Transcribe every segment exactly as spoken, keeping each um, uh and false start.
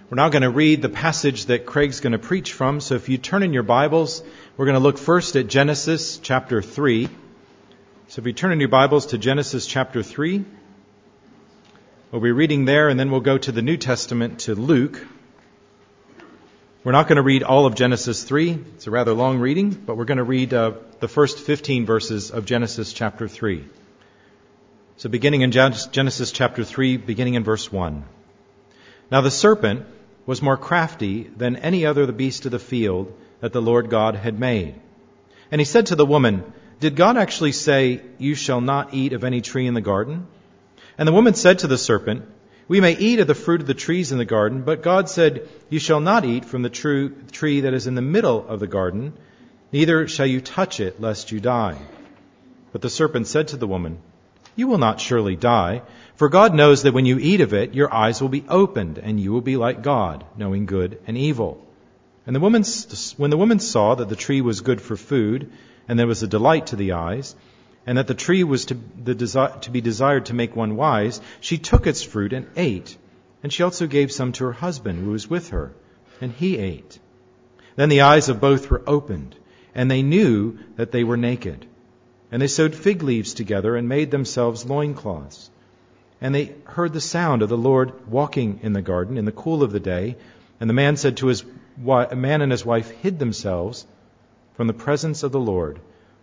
We're now going to read the passage that Craig's going to preach from. So if you turn in your Bibles, we're going to look first at Genesis chapter three. So if you turn in your Bibles to Genesis chapter three, we'll be reading there, and then we'll go to the New Testament to Luke. We're not going to read all of Genesis three. It's a rather long reading, but we're going to read uh, the first fifteen verses of Genesis chapter three. So beginning in Genesis chapter three, beginning in verse one. Now the serpent was more crafty than any other of the beasts of the field that the Lord God had made. And he said to the woman, "Did God actually say, 'You shall not eat of any tree in the garden'?" And the woman said to the serpent, "We may eat of the fruit of the trees in the garden, but God said, 'You shall not eat from the true tree that is in the middle of the garden, neither shall you touch it, lest you die.' But the serpent said to the woman, 'You will not surely die, for God knows that when you eat of it, your eyes will be opened, and you will be like God, knowing good and evil.' And the woman, when the woman saw that the tree was good for food, and there was a delight to the eyes, and that the tree was to, the desi- to be desired to make one wise, she took its fruit and ate. And she also gave some to her husband who was with her, and he ate. Then the eyes of both were opened, and they knew that they were naked. And they sewed fig leaves together and made themselves loincloths. And they heard the sound of the Lord walking in the garden in the cool of the day. And the man said to his wife, a man and his wife hid themselves from the presence of the Lord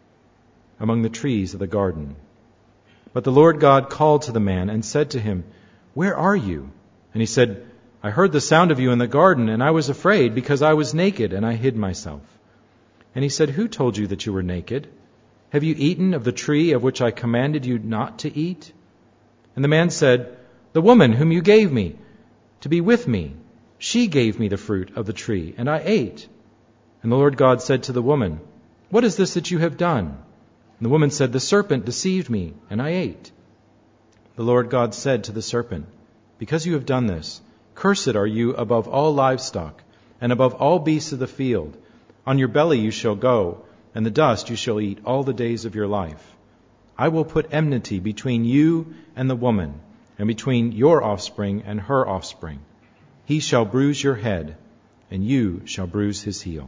among the trees of the garden. But the Lord God called to the man and said to him, 'Where are you?' And he said, 'I heard the sound of you in the garden, and I was afraid because I was naked, and I hid myself.' And he said, 'Who told you that you were naked? Have you eaten of the tree of which I commanded you not to eat?' And the man said, 'The woman whom you gave me to be with me, she gave me the fruit of the tree, and I ate.' And the Lord God said to the woman, 'What is this that you have done?' And the woman said, 'The serpent deceived me, and I ate.' The Lord God said to the serpent, 'Because you have done this, cursed are you above all livestock, and above all beasts of the field. On your belly you shall go, and the dust you shall eat all the days of your life. I will put enmity between you and the woman, and between your offspring and her offspring. He shall bruise your head, and you shall bruise his heel."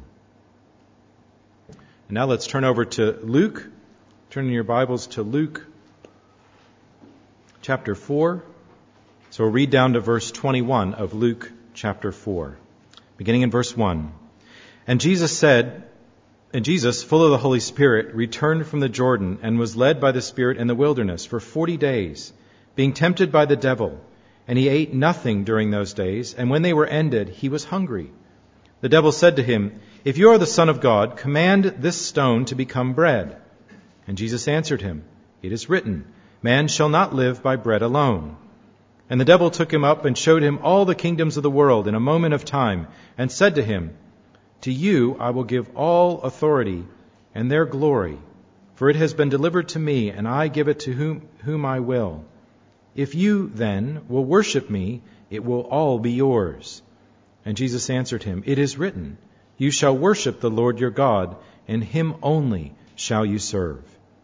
And now let's turn over to Luke. Turn in your Bibles to Luke chapter four. So we'll read down to verse twenty-one of Luke chapter four, beginning in verse one. And Jesus said, And Jesus, full of the Holy Spirit, returned from the Jordan and was led by the Spirit in the wilderness for forty days, being tempted by the devil. And he ate nothing during those days, and when they were ended, he was hungry. The devil said to him, "If you are the Son of God, command this stone to become bread." And Jesus answered him, "It is written, 'Man shall not live by bread alone.'" And the devil took him up and showed him all the kingdoms of the world in a moment of time, and said to him, "To you I will give all authority and their glory, for it has been delivered to me, and I give it to whom, whom I will. If you, then, will worship me, it will all be yours." And Jesus answered him, "It is written, 'You shall worship the Lord your God, and him only shall you serve.'"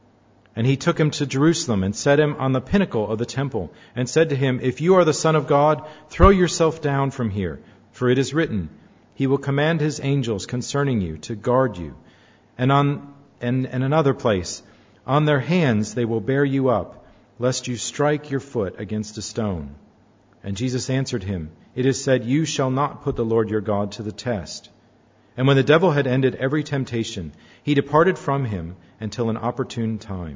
And he took him to Jerusalem and set him on the pinnacle of the temple, and said to him, "If you are the Son of God, throw yourself down from here, for it is written, 'He will command his angels concerning you to guard you.' And on and, and another place, 'On their hands they will bear you up, lest you strike your foot against a stone.' And Jesus answered him, 'It is said, you shall not put the Lord your God to the test.' And when the devil had ended every temptation, he departed from him until an opportune time.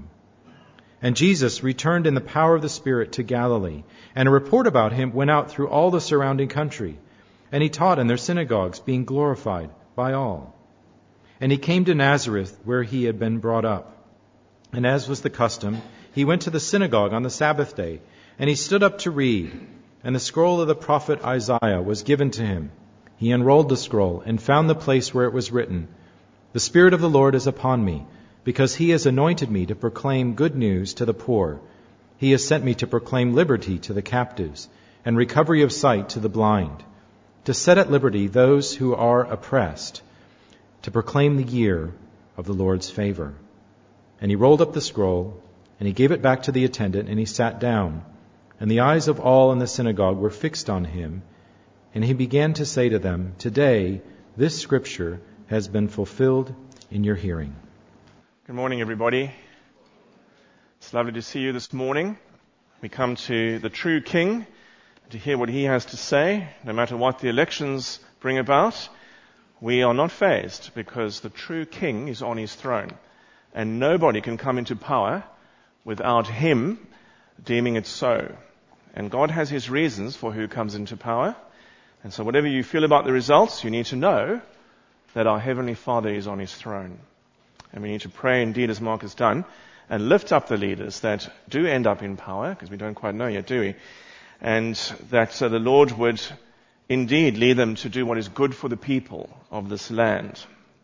And Jesus returned in the power of the Spirit to Galilee, and a report about him went out through all the surrounding country. And he taught in their synagogues, being glorified by all. And he came to Nazareth, where he had been brought up. And as was the custom, he went to the synagogue on the Sabbath day, and he stood up to read. And the scroll of the prophet Isaiah was given to him. He unrolled the scroll and found the place where it was written, "The Spirit of the Lord is upon me, because he has anointed me to proclaim good news to the poor. He has sent me to proclaim liberty to the captives, and recovery of sight to the blind, to set at liberty those who are oppressed, to proclaim the year of the Lord's favor." And he rolled up the scroll, and he gave it back to the attendant, and he sat down. And the eyes of all in the synagogue were fixed on him. And he began to say to them, "Today this scripture has been fulfilled in your hearing." Good morning, everybody. It's lovely to see you this morning. We come to the true King to hear what he has to say. No matter what the elections bring about, we are not fazed because the true King is on his throne. And nobody can come into power without him deeming it so. And God has his reasons for who comes into power. And so whatever you feel about the results, you need to know that our Heavenly Father is on his throne. And we need to pray indeed as Mark has done and lift up the leaders that do end up in power, because we don't quite know yet, do we? And that uh, the Lord would indeed lead them to do what is good for the people of this land.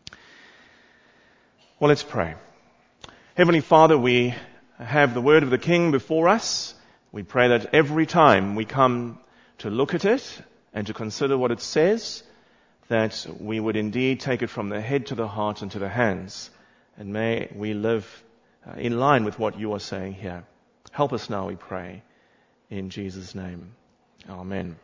Well, let's pray. Heavenly Father, we have the word of the King before us. We pray that every time we come to look at it and to consider what it says, that we would indeed take it from the head to the heart and to the hands. And may we live uh, in line with what you are saying here. Help us now, we pray, in Jesus' name. Amen.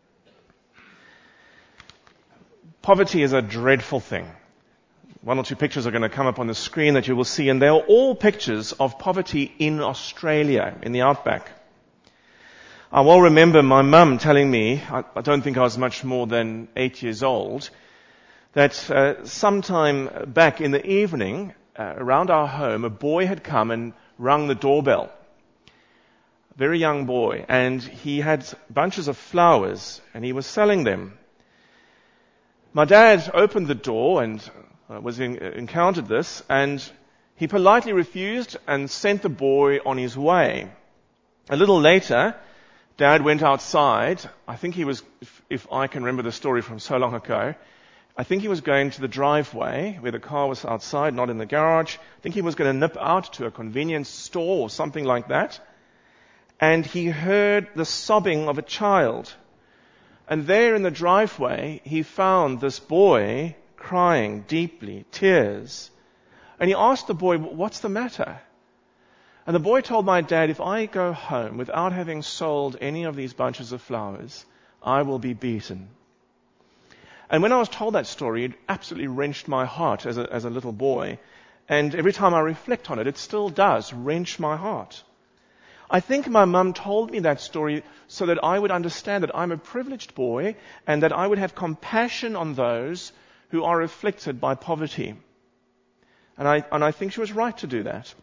Poverty is a dreadful thing. One or two pictures are going to come up on the screen that you will see, and they are all pictures of poverty in Australia, in the outback. I well remember my mum telling me, I, I don't think I was much more than eight years old, that uh, sometime back in the evening, uh, around our home, a boy had come and rung the doorbell. A very young boy, and he had bunches of flowers, and he was selling them. My dad opened the door and uh, was in, uh, encountered this, and he politely refused and sent the boy on his way. A little later, Dad went outside. I think he was, if, if I can remember the story from so long ago, I think he was going to the driveway where the car was outside, not in the garage. I think he was going to nip out to a convenience store or something like that. And he heard the sobbing of a child. And there in the driveway, he found this boy crying deeply, tears. And he asked the boy, "What's the matter?" And the boy told my dad, "If I go home without having sold any of these bunches of flowers, I will be beaten." And when I was told that story, it absolutely wrenched my heart as a, as a little boy. And every time I reflect on it, it still does wrench my heart. I think my mum told me that story so that I would understand that I'm a privileged boy and that I would have compassion on those who are afflicted by poverty. And I, and I think she was right to do that.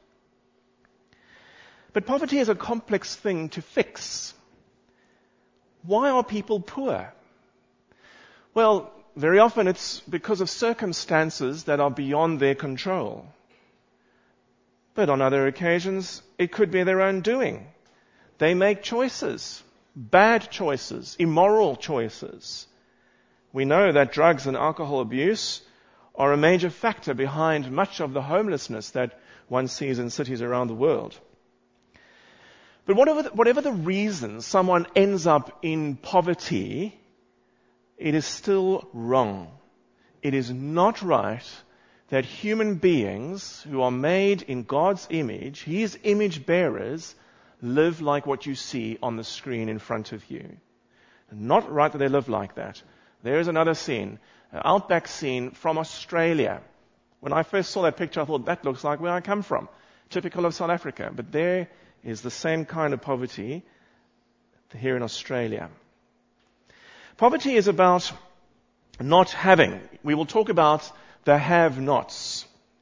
But poverty is a complex thing to fix. Why are people poor? Well, very often it's because of circumstances that are beyond their control. But on other occasions, it could be their own doing. They make choices, bad choices, immoral choices. We know that drugs and alcohol abuse are a major factor behind much of the homelessness that one sees in cities around the world. But whatever the, whatever the reason someone ends up in poverty, it is still wrong. It is not right that human beings who are made in God's image, His image bearers, live like what you see on the screen in front of you. Not right that they live like that. There is another scene, an outback scene from Australia. When I first saw that picture, I thought, that looks like where I come from. Typical of South Africa. But there is the same kind of poverty here in Australia. Poverty is about not having. We will talk about the have-nots.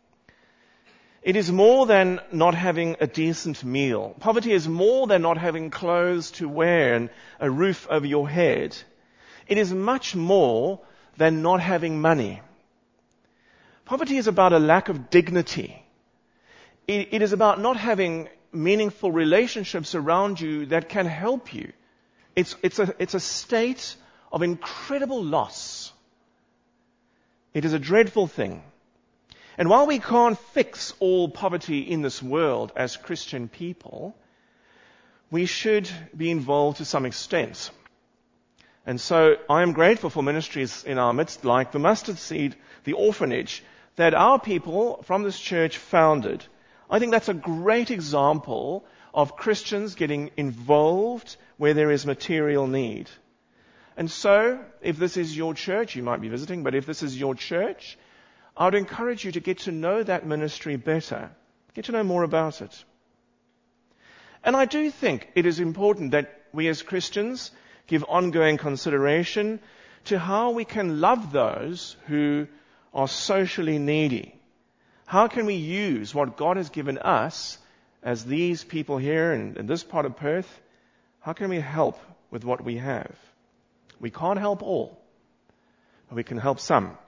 It is more than not having a decent meal. Poverty is more than not having clothes to wear and a roof over your head. It is much more than not having money. Poverty is about a lack of dignity. It, it is about not having meaningful relationships around you that can help you. It's, it's, a, it's a state of incredible loss. It is a dreadful thing. And while we can't fix all poverty in this world as Christian people, we should be involved to some extent. And so I am grateful for ministries in our midst like the Mustard Seed, the orphanage, that our people from this church founded. I think that's a great example of Christians getting involved where there is material need. And so, if this is your church, you might be visiting, but if this is your church, I would encourage you to get to know that ministry better. Get to know more about it. And I do think it is important that we as Christians give ongoing consideration to how we can love those who are socially needy. How can we use what God has given us as these people here in, in this part of Perth? How can we help with what we have? We can't help all, but we can help some.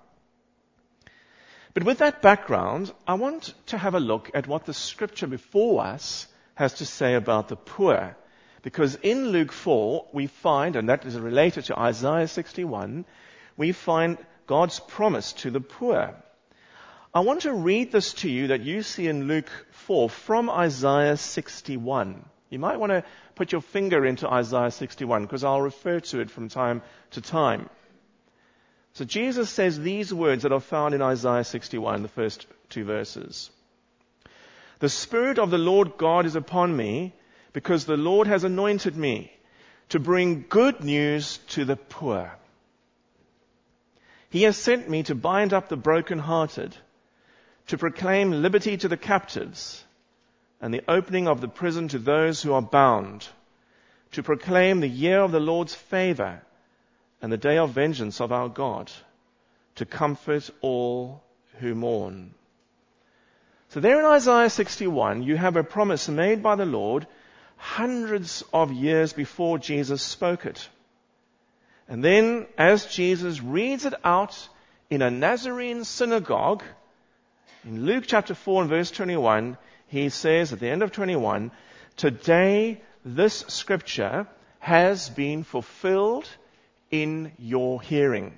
But with that background, I want to have a look at what the scripture before us has to say about the poor. Because in Luke four, we find, and that is related to Isaiah sixty-one, we find God's promise to the poor. I want to read this to you that you see in Luke four from Isaiah sixty-one. You might want to put your finger into Isaiah sixty-one because I'll refer to it from time to time. So Jesus says these words that are found in Isaiah sixty-one, the first two verses. The Spirit of the Lord God is upon me because the Lord has anointed me to bring good news to the poor. He has sent me to bind up the brokenhearted, to proclaim liberty to the captives, and the opening of the prison to those who are bound, to proclaim the year of the Lord's favor and the day of vengeance of our God, to comfort all who mourn. So there in Isaiah sixty-one, you have a promise made by the Lord hundreds of years before Jesus spoke it. And then, as Jesus reads it out in a Nazarene synagogue, in Luke chapter four and verse twenty-one, he says at the end of twenty-one, today this scripture has been fulfilled in your hearing.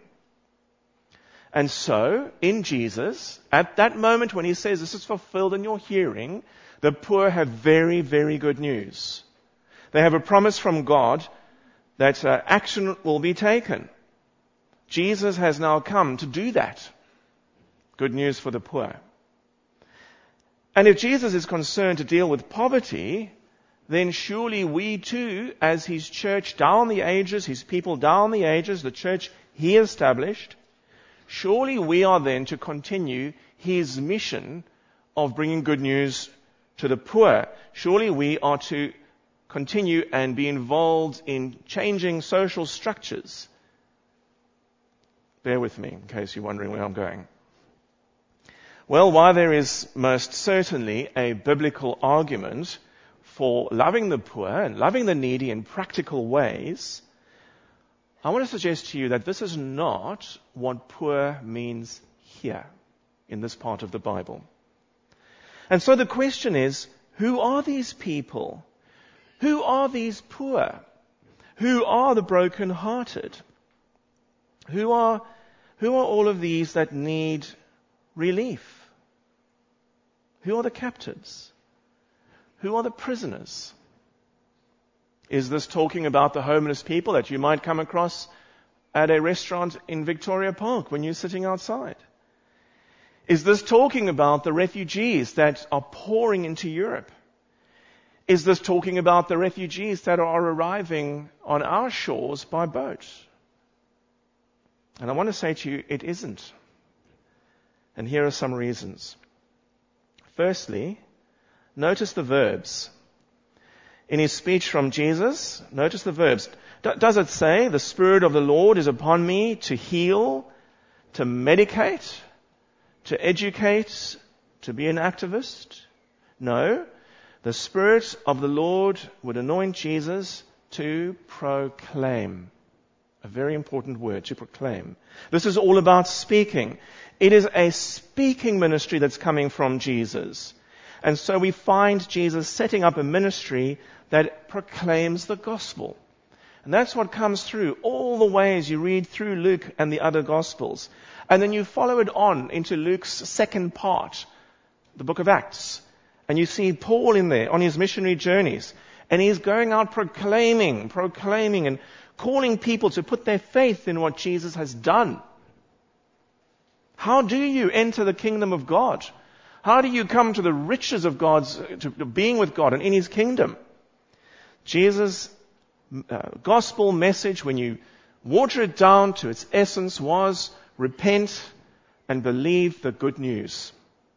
And so, in Jesus, at that moment when he says this is fulfilled in your hearing, the poor have very, very good news. They have a promise from God that uh, action will be taken. Jesus has now come to do that. Good news for the poor. And if Jesus is concerned to deal with poverty, then surely we too, as his church down the ages, his people down the ages, the church he established, surely we are then to continue his mission of bringing good news to the poor. Surely we are to continue and be involved in changing social structures. Bear with me in case you're wondering where I'm going. Well, while there is most certainly a biblical argument for loving the poor and loving the needy in practical ways, I want to suggest to you that this is not what poor means here in this part of the Bible. And so the question is, who are these people? Who are these poor? Who are the broken-hearted? Who are, who are all of these that need relief? Who are the captives? Who are the prisoners? Is this talking about the homeless people that you might come across at a restaurant in Victoria Park when you're sitting outside? Is this talking about the refugees that are pouring into Europe? Is this talking about the refugees that are arriving on our shores by boat? And I want to say to you, it isn't. And here are some reasons. Firstly, notice the verbs. In his speech from Jesus, notice the verbs. D- does it say, the Spirit of the Lord is upon me to heal, to medicate, to educate, to be an activist? No. The Spirit of the Lord would anoint Jesus to proclaim. A very important word, to proclaim. This is all about speaking. It is a speaking ministry that's coming from Jesus. And so we find Jesus setting up a ministry that proclaims the gospel. And that's what comes through all the way as you read through Luke and the other gospels. And then you follow it on into Luke's second part, the book of Acts. And you see Paul in there on his missionary journeys. And he's going out proclaiming, proclaiming and calling people to put their faith in what Jesus has done. How do you enter the kingdom of God? How do you come to the riches of God's, to being with God and in his kingdom? Jesus' uh, gospel message, when you water it down to its essence, was repent and believe the good news.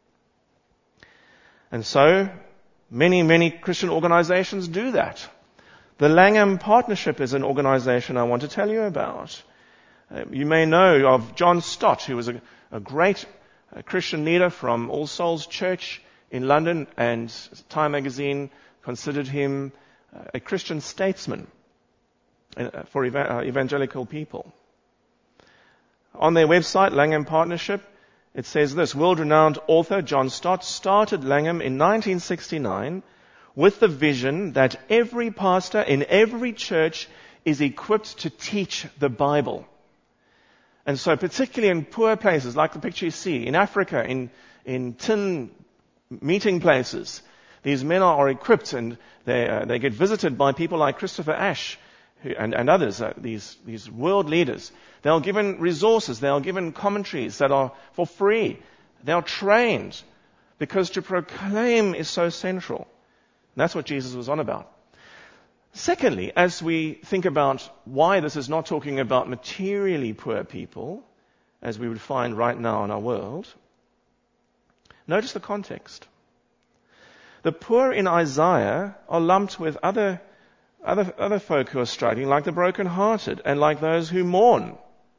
And so, many, many Christian organizations do that. The Langham Partnership is an organization I want to tell you about. Uh, you may know of John Stott, who was a, a great uh, Christian leader from All Souls Church in London, and Time magazine considered him uh, a Christian statesman uh, for eva- uh, evangelical people. On their website, Langham Partnership, it says this: world-renowned author John Stott started Langham in nineteen sixty-nine with the vision that every pastor in every church is equipped to teach the Bible. And so particularly in poor places, like the picture you see, in Africa, in, in tin meeting places, these men are, are equipped, and they, uh, they get visited by people like Christopher Ash who, and, and others, uh, these, these world leaders. They are given resources, they are given commentaries that are for free. They are trained, because to proclaim is so central. And that's what Jesus was on about. Secondly, as we think about why this is not talking about materially poor people, as we would find right now in our world, notice the context. The poor in Isaiah are lumped with other, other, other folk who are struggling, like the brokenhearted and like those who mourn.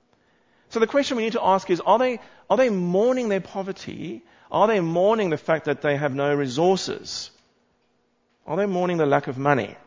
So the question we need to ask is, are they, are they mourning their poverty? Are they mourning the fact that they have no resources? Are they mourning the lack of money?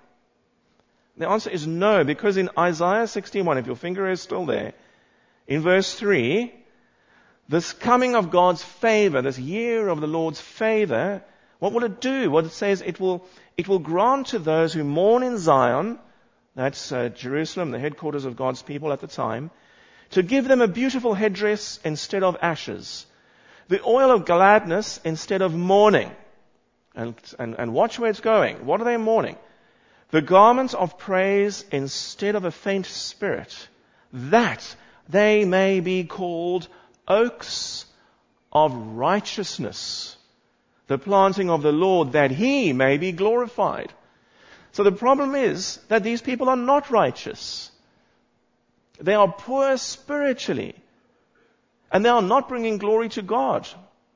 The answer is no, because in Isaiah sixty-one, if your finger is still there, in verse three, this coming of God's favor, this year of the Lord's favor, what will it do? What it says, it will, it will grant to those who mourn in Zion, that's uh, Jerusalem, the headquarters of God's people at the time, to give them a beautiful headdress instead of ashes, the oil of gladness instead of mourning. And, and, and watch where it's going. What are they mourning? The garments of praise instead of a faint spirit, that they may be called oaks of righteousness, the planting of the Lord, that he may be glorified. So the problem is that these people are not righteous. They are poor spiritually, and they are not bringing glory to God.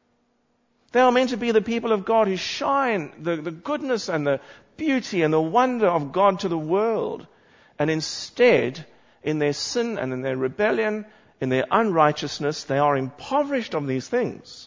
They are meant to be the people of God who shine the, the goodness and the beauty and the wonder of God to the world. And instead, in their sin and in their rebellion, in their unrighteousness, they are impoverished of these things.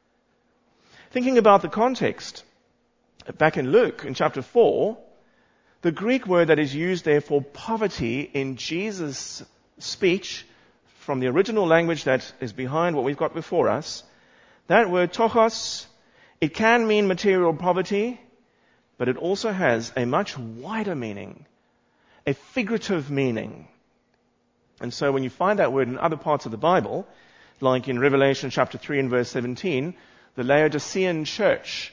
Thinking about the context, back in Luke, in chapter four, the Greek word that is used there for poverty in Jesus' speech, from the original language that is behind what we've got before us, that word tochos, it can mean material poverty, but it also has a much wider meaning, a figurative meaning. And so when you find that word in other parts of the Bible, like in Revelation chapter three and verse seventeen, the Laodicean church,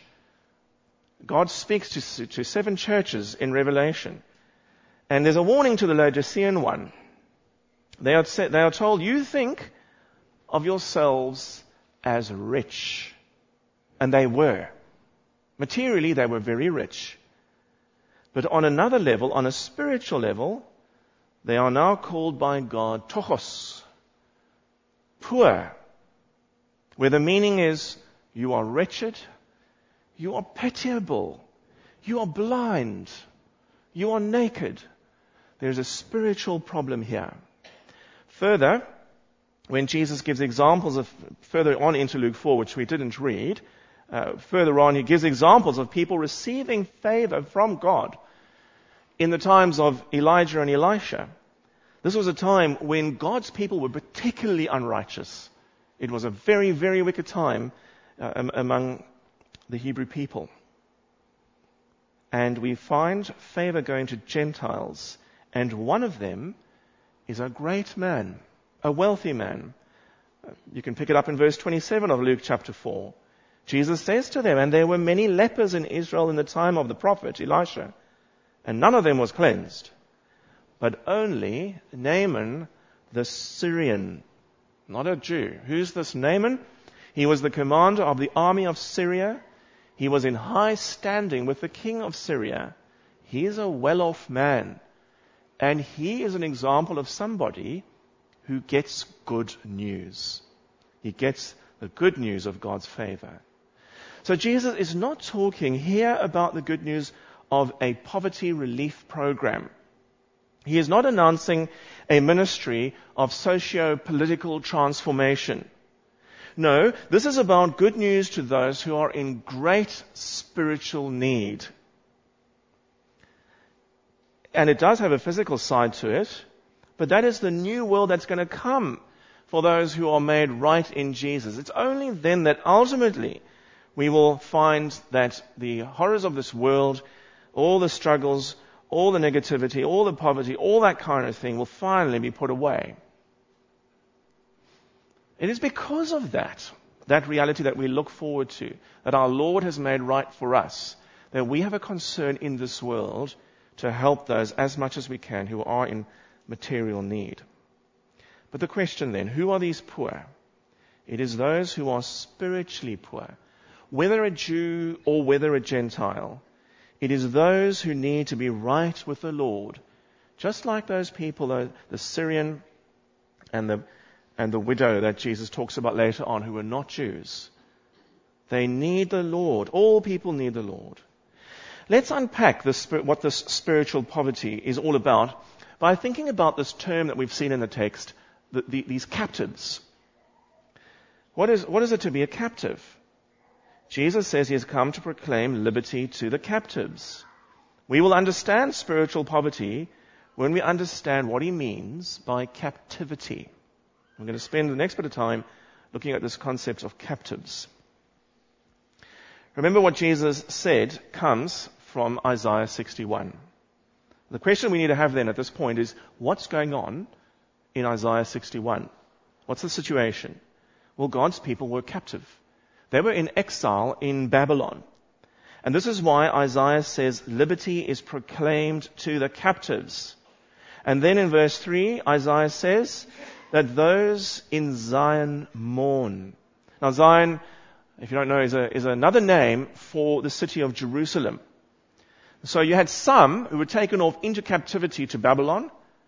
God speaks to, to seven churches in Revelation. And there's a warning to the Laodicean one. They are, they are told, you think of yourselves as rich. And they were. Materially, they were very rich. But on another level, on a spiritual level, they are now called by God tochos, poor, where the meaning is, you are wretched, you are pitiable, you are blind, you are naked. There's a spiritual problem here. Further, when Jesus gives examples of, further on into Luke four, which we didn't read, uh, further on he gives examples of people receiving favor from God in the times of Elijah and Elisha. This was a time when God's people were particularly unrighteous. It was a very, very wicked time uh, among the Hebrew people. And we find favor going to Gentiles, and one of them is a great man, a wealthy man. You can pick it up in verse twenty-seven of Luke chapter four. Jesus says to them, and there were many lepers in Israel in the time of the prophet Elisha, and none of them was cleansed, but only Naaman the Syrian, not a Jew. Who's this Naaman? He was the commander of the army of Syria. He was in high standing with the king of Syria. He is a well-off man. And he is an example of somebody who gets good news. He gets the good news of God's favor. So Jesus is not talking here about the good news of a poverty relief program. He is not announcing a ministry of socio-political transformation. No, this is about good news to those who are in great spiritual need. And it does have a physical side to it, but that is the new world that's going to come for those who are made right in Jesus. It's only then that ultimately we will find that the horrors of this world, all the struggles, all the negativity, all the poverty, all that kind of thing will finally be put away. It is because of that, that reality that we look forward to, that our Lord has made right for us, that we have a concern in this world to help those as much as we can who are in material need. But the question then, who are these poor? It is those who are spiritually poor, whether a Jew or whether a Gentile. It is those who need to be right with the Lord, just like those people, the, the Syrian and the and the widow that Jesus talks about later on, who are not Jews. They need the Lord. All people need the Lord. Let's unpack this, what this spiritual poverty is all about by thinking about this term that we've seen in the text, the, the, these captives. What is, what is it to be a captive? Jesus says he has come to proclaim liberty to the captives. We will understand spiritual poverty when we understand what he means by captivity. We're going to spend the next bit of time looking at this concept of captives. Remember what Jesus said comes from Isaiah sixty-one. The question we need to have then at this point is, what's going on in Isaiah sixty-one? What's the situation? Well, God's people were captive. They were in exile in Babylon. And this is why Isaiah says liberty is proclaimed to the captives. And then in verse three, Isaiah says that those in Zion mourn. Now Zion, if you don't know, is, a, is another name for the city of Jerusalem. So you had some who were taken off into captivity to Babylon,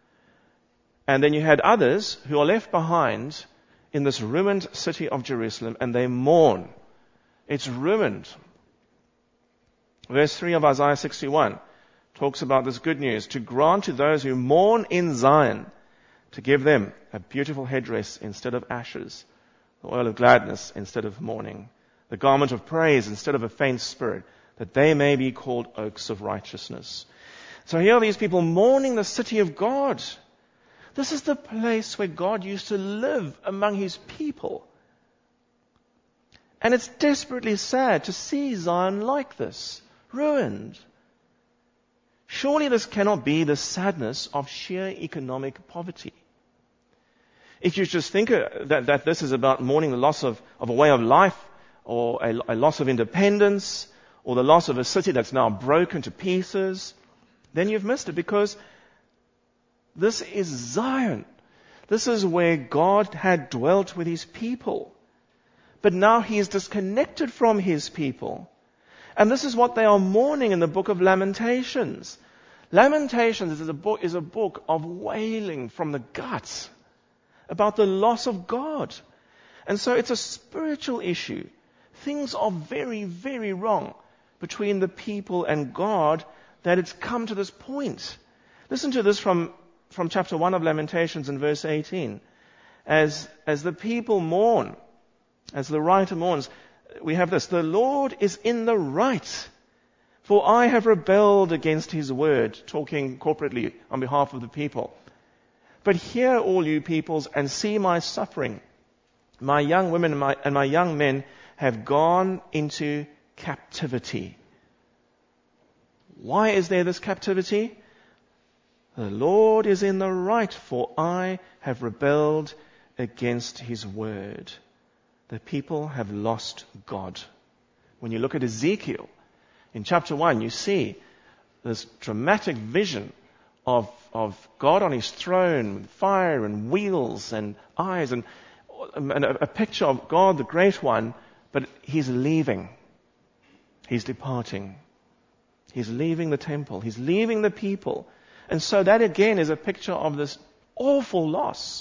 and then you had others who are left behind in this ruined city of Jerusalem, and they mourn. It's ruined. Verse three of Isaiah sixty-one talks about this good news, to grant to those who mourn in Zion, to give them a beautiful headdress instead of ashes, the oil of gladness instead of mourning, the garment of praise instead of a faint spirit, that they may be called oaks of righteousness. So here are these people mourning the city of God. This is the place where God used to live among his people. And it's desperately sad to see Zion like this, ruined. Surely this cannot be the sadness of sheer economic poverty. If you just think that, that this is about mourning the loss of, of a way of life, or a, a loss of independence, or the loss of a city that's now broken to pieces, then you've missed it, because this is Zion. This is where God had dwelt with his people. But now he is disconnected from his people. And this is what they are mourning in the book of Lamentations. Lamentations is a book, is a book of wailing from the guts about the loss of God. And so it's a spiritual issue. Things are very, very wrong between the people and God, that it's come to this point. Listen to this from, from chapter one of Lamentations in verse eighteen. As, as the people mourn, as the writer mourns, we have this: the Lord is in the right, for I have rebelled against his word, talking corporately on behalf of the people. But hear, all you peoples, and see my suffering. My young women and my, and my young men have gone into captivity. Why is there this captivity? The Lord is in the right, for I have rebelled against his word. The people have lost God. When you look at Ezekiel, in chapter one, you see this dramatic vision of, of God on his throne, with fire and wheels and eyes, and, and a, a picture of God, the Great One, but he's leaving. He's departing. He's leaving the temple. He's leaving the people. And so that again is a picture of this awful loss.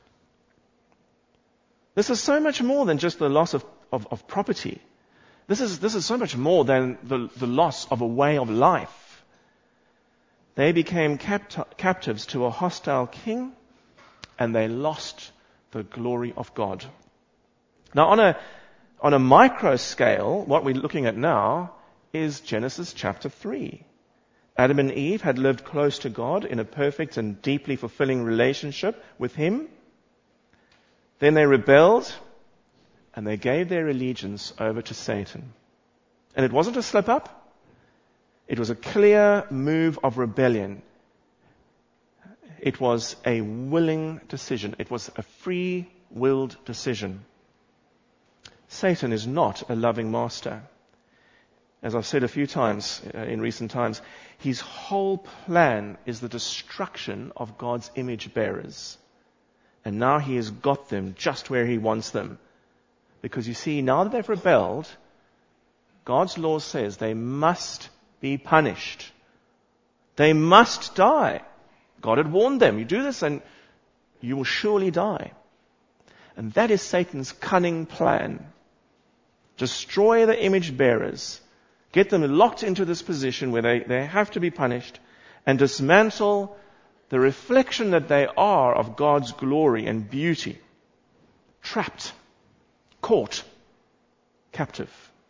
This is so much more than just the loss of, of, of property. This is, this is so much more than the, the loss of a way of life. They became capt- captives to a hostile king, and they lost the glory of God. Now, on a, on a micro scale, what we're looking at now is Genesis chapter three. Adam and Eve had lived close to God in a perfect and deeply fulfilling relationship with Him. Then they rebelled, and they gave their allegiance over to Satan. And it wasn't a slip up. It was a clear move of rebellion. It was a willing decision. It was a free-willed decision. Satan is not a loving master. As I've said a few times in recent times, his whole plan is the destruction of God's image bearers. And now he has got them just where he wants them. Because you see, now that they've rebelled, God's law says they must be punished. They must die. God had warned them, you do this and you will surely die. And that is Satan's cunning plan. Destroy the image bearers. Get them locked into this position where they, they have to be punished, and dismantle the reflection that they are of God's glory and beauty. Trapped, caught, captive.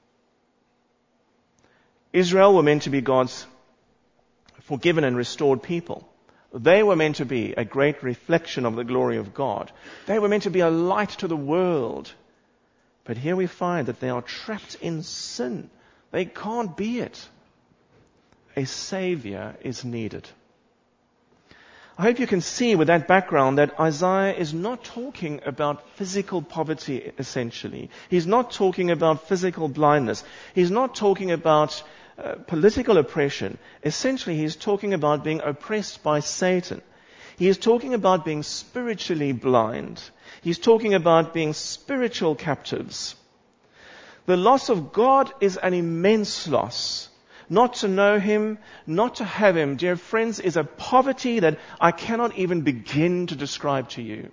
Israel were meant to be God's forgiven and restored people. They were meant to be a great reflection of the glory of God. They were meant to be a light to the world. But here we find that they are trapped in sin. They can't be it. A Savior is needed. I hope you can see with that background that Isaiah is not talking about physical poverty, essentially. He's not talking about physical blindness. He's not talking about uh, political oppression. Essentially, he's talking about being oppressed by Satan. He is talking about being spiritually blind. He's talking about being spiritual captives. The loss of God is an immense loss. Not to know Him, not to have Him, dear friends, is a poverty that I cannot even begin to describe to you.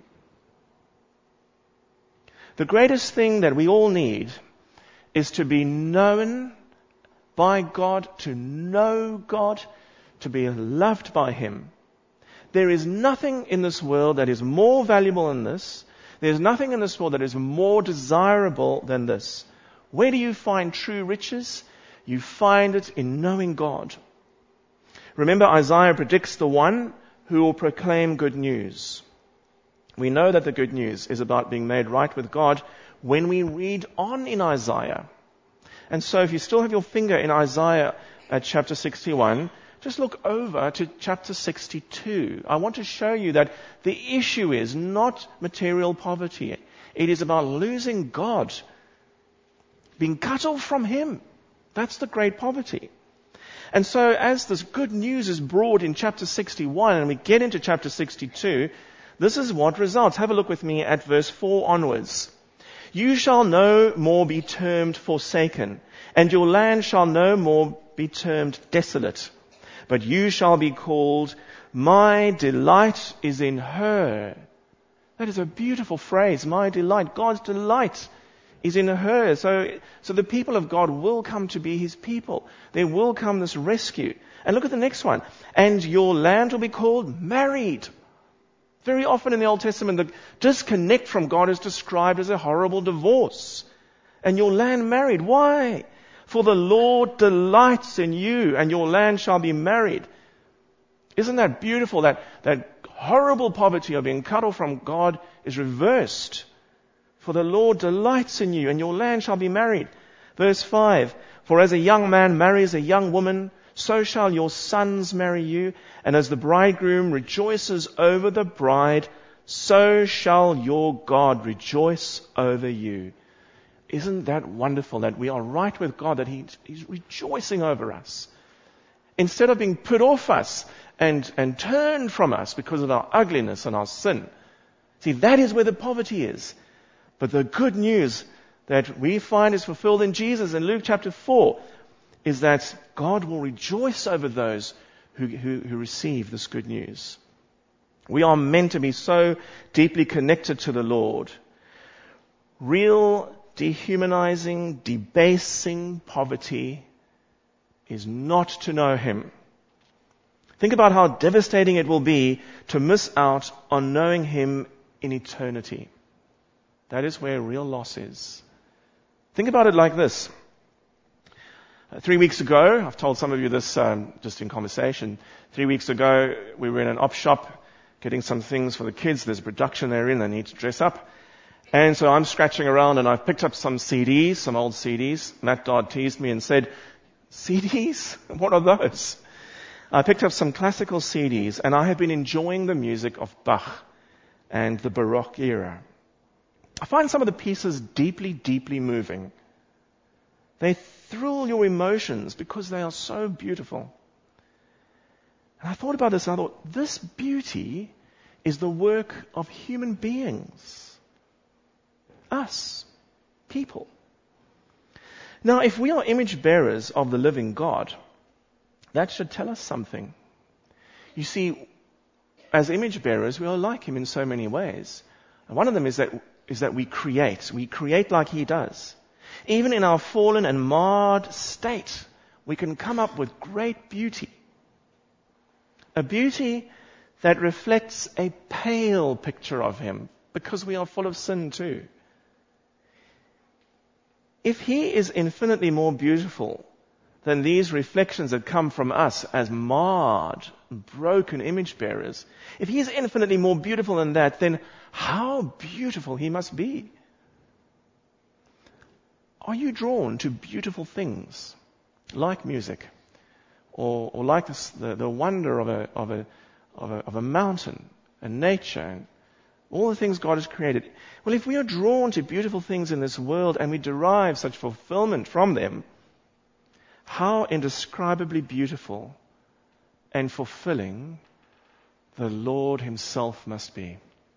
The greatest thing that we all need is to be known by God, to know God, to be loved by Him. There is nothing in this world that is more valuable than this. There's nothing in this world that is more desirable than this. Where do you find true riches? You find it in knowing God. Remember, Isaiah predicts the one who will proclaim good news. We know that the good news is about being made right with God when we read on in Isaiah. And so if you still have your finger in Isaiah at chapter sixty-one, just look over to chapter sixty-two. I want to show you that the issue is not material poverty. It is about losing God, being cut off from Him. That's the great poverty. And so as this good news is brought in chapter sixty-one and we get into chapter sixty-two, this is what results. Have a look with me at verse four onwards. You shall no more be termed forsaken, and your land shall no more be termed desolate. But you shall be called, my delight is in her. That is a beautiful phrase, my delight. God's delight is in her. So, so the people of God will come to be His people. There will come this rescue. And look at the next one. And your land will be called married. Very often in the Old Testament, the disconnect from God is described as a horrible divorce. And your land married. Why? For the Lord delights in you, and your land shall be married. Isn't that beautiful? That, that horrible poverty of being cut off from God is reversed. For the Lord delights in you, and your land shall be married. Verse five, for as a young man marries a young woman, so shall your sons marry you. And as the bridegroom rejoices over the bride, so shall your God rejoice over you. Isn't that wonderful that we are right with God, that he, He's rejoicing over us? Instead of being put off us and, and turned from us because of our ugliness and our sin. See, that is where the poverty is. But the good news that we find is fulfilled in Jesus in Luke chapter four is that God will rejoice over those who, who, who receive this good news. We are meant to be so deeply connected to the Lord. Real dehumanizing, debasing poverty is not to know Him. Think about how devastating it will be to miss out on knowing Him in eternity. That is where real loss is. Think about it like this. Uh, three weeks ago, I've told some of you this um, just in conversation. Three weeks ago, we were in an op shop getting some things for the kids. There's a production they're in. They need to dress up. And so I'm scratching around and I've picked up some C Ds, some old C Ds. Matt Dodd teased me and said, C Ds? What are those? I picked up some classical C Ds and I have been enjoying the music of Bach and the Baroque era. I find some of the pieces deeply, deeply moving. They thrill your emotions because they are so beautiful. And I thought about this and I thought, this beauty is the work of human beings. Us, people. Now, if we are image bearers of the living God, that should tell us something. You see, as image bearers, we are like Him in so many ways. And one of them is that, is that we create. We create like He does. Even in our fallen and marred state, we can come up with great beauty. A beauty that reflects a pale picture of Him, because we are full of sin too. If He is infinitely more beautiful than these reflections that come from us as marred, broken image bearers, if He is infinitely more beautiful than that, then how beautiful He must be. Are you drawn to beautiful things like music, or, or like this, the, the wonder of a, of a of a of a mountain and nature and all the things God has created? Well, if we are drawn to beautiful things in this world and we derive such fulfillment from them, how indescribably beautiful and fulfilling the Lord Himself must be.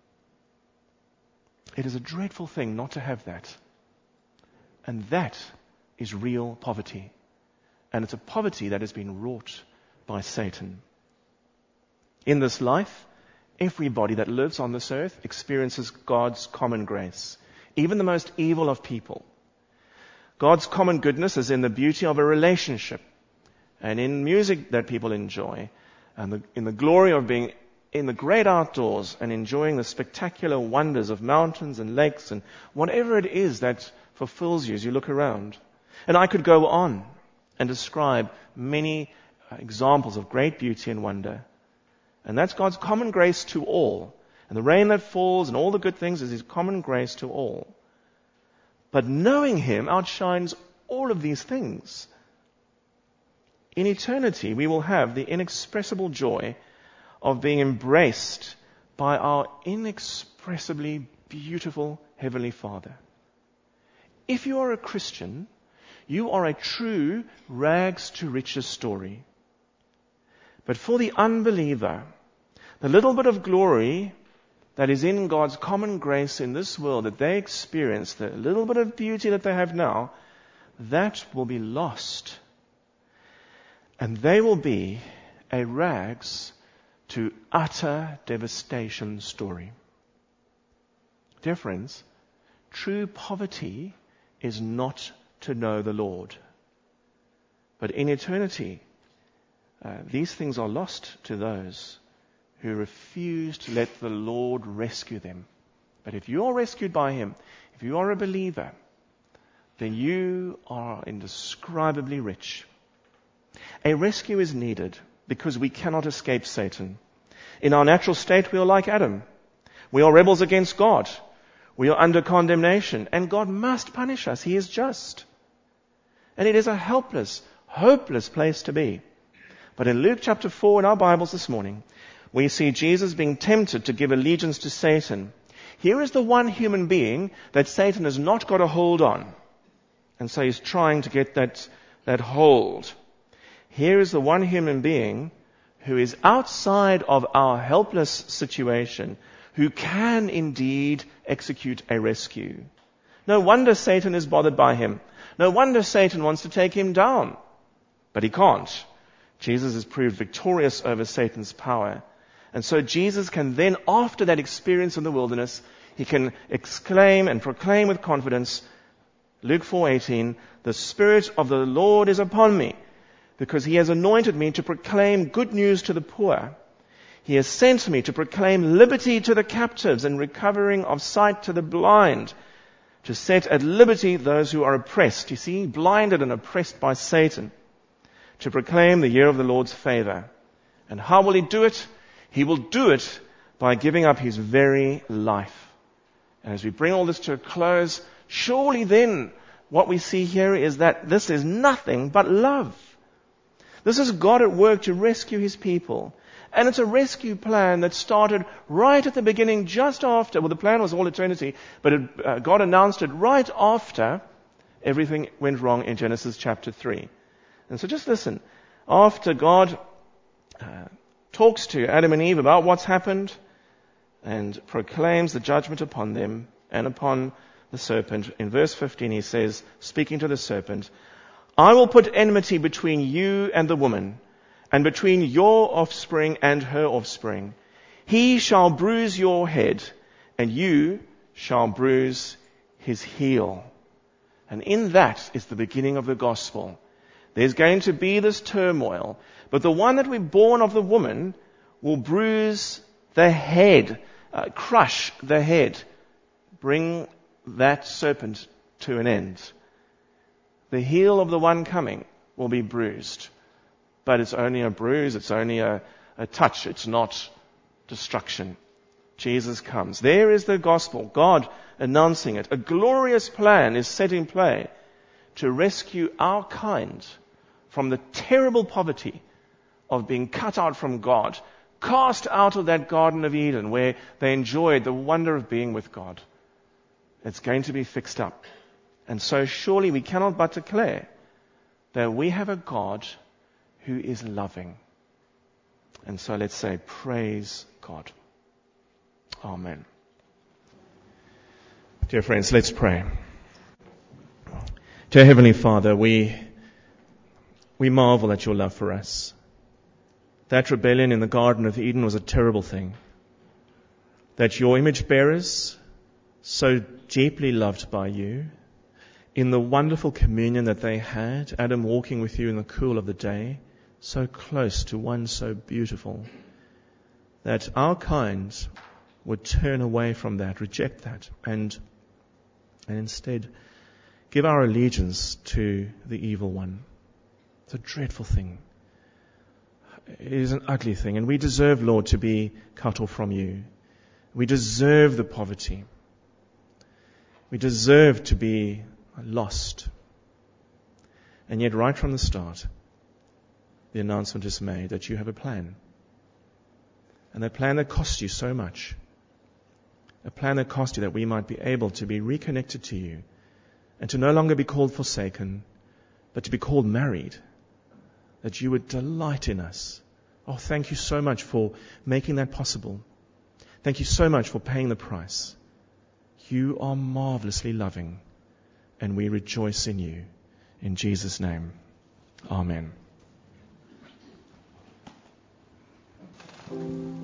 It is a dreadful thing not to have that. And that is real poverty. And it's a poverty that has been wrought by Satan. In this life, everybody that lives on this earth experiences God's common grace, even the most evil of people. God's common goodness is in the beauty of a relationship and in music that people enjoy, and the, in the glory of being in the great outdoors and enjoying the spectacular wonders of mountains and lakes and whatever it is that fulfills you as you look around. And I could go on and describe many uh, examples of great beauty and wonder. And that's God's common grace to all. And the rain that falls and all the good things is His common grace to all. But knowing Him outshines all of these things. In eternity, we will have the inexpressible joy of being embraced by our inexpressibly beautiful Heavenly Father. If you are a Christian, you are a true rags to riches story. But for the unbeliever, the little bit of glory that is in God's common grace in this world that they experience, the little bit of beauty that they have now, that will be lost. And they will be a rags to utter devastation story. Dear friends, true poverty is not to know the Lord. But in eternity, uh, these things are lost to those who refuse to let the Lord rescue them. But if you are rescued by Him, if you are a believer, then you are indescribably rich. A rescue is needed because we cannot escape Satan. In our natural state, we are like Adam. We are rebels against God. We are under condemnation, and God must punish us. He is just. And it is a helpless, hopeless place to be. But in Luke chapter four in our Bibles this morning, we see Jesus being tempted to give allegiance to Satan. Here is the one human being that Satan has not got a hold on. And so he's trying to get that, that hold. Here is the one human being who is outside of our helpless situation, who can indeed execute a rescue. No wonder Satan is bothered by him. No wonder Satan wants to take him down. But he can't. Jesus has proved victorious over Satan's power. And so Jesus can then, after that experience in the wilderness, he can exclaim and proclaim with confidence, Luke four eighteen, the Spirit of the Lord is upon me, because he has anointed me to proclaim good news to the poor. He has sent me to proclaim liberty to the captives and recovering of sight to the blind, to set at liberty those who are oppressed. You see, blinded and oppressed by Satan. To proclaim the year of the Lord's favor. And how will he do it? He will do it by giving up his very life. And as we bring all this to a close, surely then what we see here is that this is nothing but love. This is God at work to rescue his people. And it's a rescue plan that started right at the beginning, just after, well, the plan was all eternity, but it, uh, God announced it right after everything went wrong in Genesis chapter three. And so just listen. After God uh, talks to Adam and Eve about what's happened and proclaims the judgment upon them and upon the serpent, in verse fifteen he says, speaking to the serpent, I will put enmity between you and the woman, and between your offspring and her offspring. He shall bruise your head, and you shall bruise his heel. And in that is the beginning of the gospel. There's going to be this turmoil, but the one that we're born of the woman will bruise the head, uh, crush the head, bring that serpent to an end. The heel of the one coming will be bruised, but it's only a bruise, it's only a, a touch, it's not destruction. Jesus comes. There is the gospel, God announcing it. A glorious plan is set in play to rescue our kind from the terrible poverty of being cut out from God, cast out of that Garden of Eden where they enjoyed the wonder of being with God. It's going to be fixed up. And so surely we cannot but declare that we have a God who is loving. And so let's say, praise God. Amen. Dear friends, let's pray. Dear Heavenly Father, we we marvel at your love for us. That rebellion in the Garden of Eden was a terrible thing. That your image bearers, so deeply loved by you, in the wonderful communion that they had, Adam walking with you in the cool of the day, so close to one so beautiful, that our kind would turn away from that, reject that, and, and instead give our allegiance to the evil one. It's a dreadful thing. It is an ugly thing, and we deserve, Lord, to be cut off from you. We deserve the poverty. We deserve to be lost. And yet, right from the start, the announcement is made that you have a plan. And that plan that cost you so much. A plan that cost you that we might be able to be reconnected to you and to no longer be called forsaken, but to be called married. That you would delight in us. Oh, thank you so much for making that possible. Thank you so much for paying the price. You are marvelously loving, and we rejoice in you. In Jesus' name, amen.